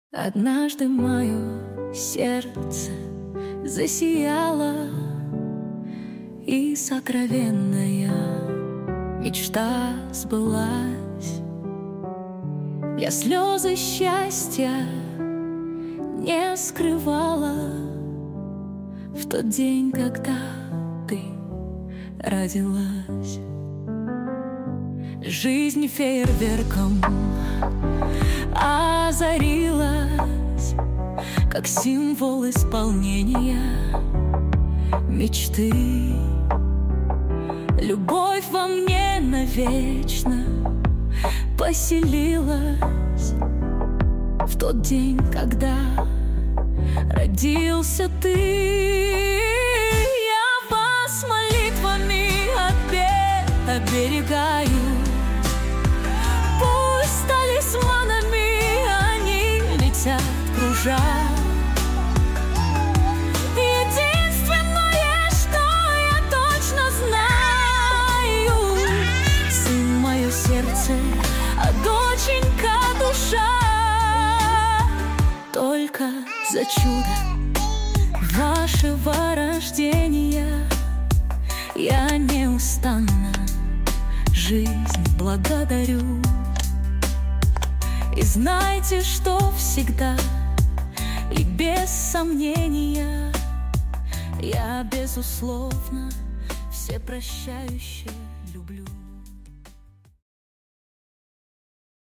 Однажды мое сердце засияло, и сокровенная мечта сбылась. Я слезы счастья не скрывала в тот день, когда ты родилась. Жизнь фейерверком озарилась, как символ исполнения мечты. Любовь во мне навечно поселилась в тот день, когда родился ты. Я вас молитвами оберегаю, пусть талисманами они летят, кружа. Единственное, что я точно знаю: сын — мое сердце, а доченька — душа. Только за чудо вашего рождения я неустанно жизнь благодарю. И знайте, что всегда и без сомнения я, безусловно, всепрощающая.